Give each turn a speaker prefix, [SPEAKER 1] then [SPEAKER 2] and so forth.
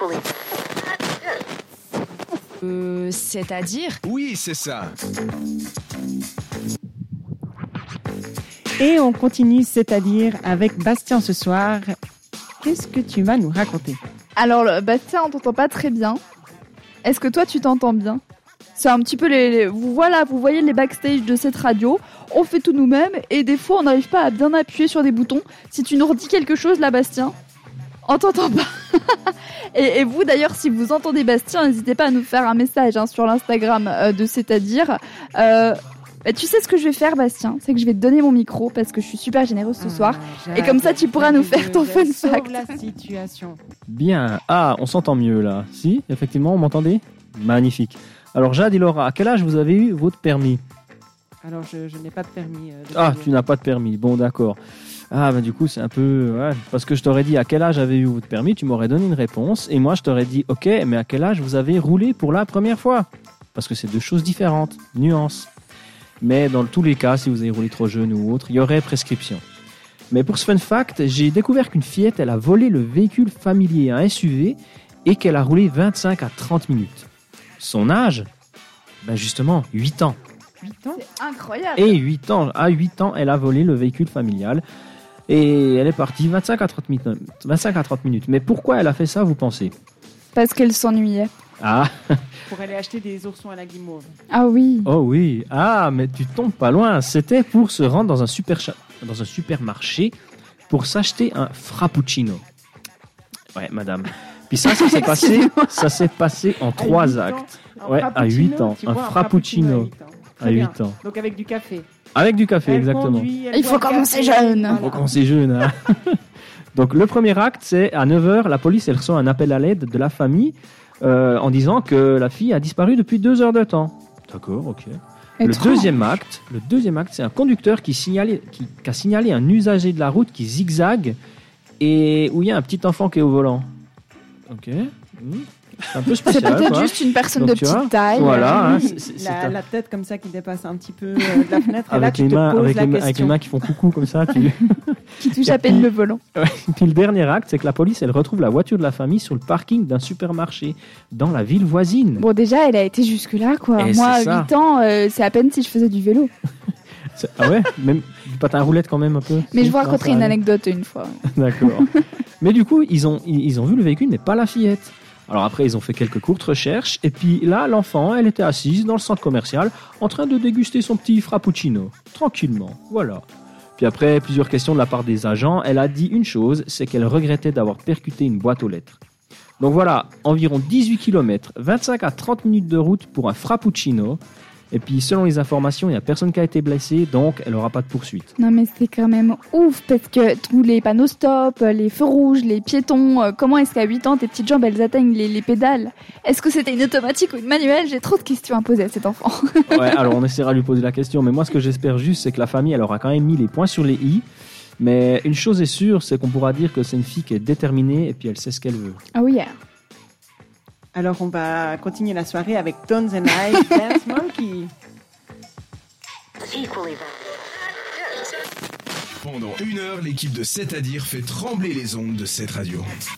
[SPEAKER 1] C'est-à-dire ?
[SPEAKER 2] Oui, c'est ça.
[SPEAKER 3] Et on continue, c'est-à-dire avec Bastien ce soir. Qu'est-ce que tu vas nous raconter ?
[SPEAKER 4] Alors, Bastien, on t'entend pas très bien. Est-ce que toi, tu t'entends bien ? C'est un petit peu vous voyez les backstage de cette radio. On fait tout nous-mêmes et des fois, on n'arrive pas à bien appuyer sur des boutons. Si tu nous redis quelque chose là, Bastien, on t'entend pas. et vous, d'ailleurs, si vous entendez Bastien, n'hésitez pas à nous faire un message sur l'Instagram de C'est-à-dire. Tu sais ce que je vais faire, Bastien ? C'est que je vais te donner mon micro parce que je suis super généreuse ce soir. Et comme ça, tu pourras nous faire ton fun fact.
[SPEAKER 3] La situation.
[SPEAKER 5] Bien. Ah, on s'entend mieux là. Si, effectivement, on m'entendait ? Magnifique. Alors Jade et Laura, à quel âge vous avez eu votre permis ?
[SPEAKER 3] Alors, je n'ai pas de permis.
[SPEAKER 5] Tu n'as pas de permis. Bon, d'accord. Du coup, c'est un peu... Ouais, parce que je t'aurais dit à quel âge avez eu votre permis, tu m'aurais donné une réponse. Et moi, je t'aurais dit, ok, mais à quel âge vous avez roulé pour la première fois ? Parce que c'est deux choses différentes. Nuance. Mais dans tous les cas, si vous avez roulé trop jeune ou autre, il y aurait prescription. Mais pour ce fun fact, j'ai découvert qu'une fillette, elle a volé le véhicule familier, un SUV, et qu'elle a roulé 25 à 30 minutes. Son âge ? Justement, 8 ans.
[SPEAKER 3] 8 ans ?
[SPEAKER 4] C'est incroyable.
[SPEAKER 5] Et 8 ans. À 8 ans, elle a volé le véhicule familial. Et elle est partie 25 à 30 minutes. Mais pourquoi elle a fait ça, vous pensez ?
[SPEAKER 4] Parce qu'elle s'ennuyait.
[SPEAKER 5] Ah.
[SPEAKER 3] Pour aller acheter des oursons à la guimauve.
[SPEAKER 4] Ah oui.
[SPEAKER 5] Oh oui. Ah, mais tu tombes pas loin. C'était pour se rendre dans un supermarché pour s'acheter un frappuccino. Ouais, madame. Puis ça s'est passé en 3 actes. Ouais, à 8 ans. Un frappuccino. À 8 ans.
[SPEAKER 3] Donc avec du café.
[SPEAKER 5] Avec du café, exactement.
[SPEAKER 4] Il faut commencer jeune.
[SPEAKER 5] Il faut commencer jeune. Hein. Donc le premier acte, c'est à 9h, la police elle reçoit un appel à l'aide de la famille en disant que la fille a disparu depuis 2 heures de temps. D'accord, ok. Le deuxième acte, c'est un conducteur qui a signalé un usager de la route qui zigzague et où il y a un petit enfant qui est au volant. Ok. C'est un peu spécial.
[SPEAKER 4] C'est peut-être juste une personne de petite taille.
[SPEAKER 5] Voilà.
[SPEAKER 3] La tête comme ça qui dépasse un petit peu de la fenêtre.
[SPEAKER 5] Avec les mains qui font coucou comme ça.
[SPEAKER 4] Qui touche à peine le volant.
[SPEAKER 5] Ouais. Puis le dernier acte, c'est que la police, elle retrouve la voiture de la famille sur le parking d'un supermarché dans la ville voisine.
[SPEAKER 4] Bon, déjà, elle a été jusque-là, quoi.
[SPEAKER 5] Et
[SPEAKER 4] moi, à 8 ans, c'est à peine si je faisais du vélo.
[SPEAKER 5] Ah ouais, même du patin à roulettes quand même un peu.
[SPEAKER 4] Mais je vous raconterai une anecdote une fois.
[SPEAKER 5] D'accord. Mais du coup, ils ont vu le véhicule, mais pas la fillette. Alors après, ils ont fait quelques courtes recherches. Et puis là, l'enfant, elle était assise dans le centre commercial en train de déguster son petit frappuccino. Tranquillement. Voilà. Puis après plusieurs questions de la part des agents, elle a dit une chose, c'est qu'elle regrettait d'avoir percuté une boîte aux lettres. Donc voilà, environ 18 km, 25 à 30 minutes de route pour un frappuccino. Et puis, selon les informations, il n'y a personne qui a été blessé, donc elle n'aura pas de poursuite.
[SPEAKER 4] Non, mais c'est quand même ouf, parce que tous les panneaux stop, les feux rouges, les piétons, comment est-ce qu'à 8 ans, tes petites jambes, elles atteignent les pédales ? Est-ce que c'était une automatique ou une manuelle ? J'ai trop de questions à poser à cet enfant.
[SPEAKER 5] Ouais, alors on essaiera de lui poser la question, mais moi, ce que j'espère juste, c'est que la famille, elle aura quand même mis les points sur les i. Mais une chose est sûre, c'est qu'on pourra dire que c'est une fille qui est déterminée et puis elle sait ce qu'elle veut.
[SPEAKER 4] Oh yeah.
[SPEAKER 3] Alors, on va continuer la soirée avec Tones and I, Dance Monkey.
[SPEAKER 2] Pendant 1 heure, l'équipe de C'est-à-dire fait trembler les ondes de cette radio.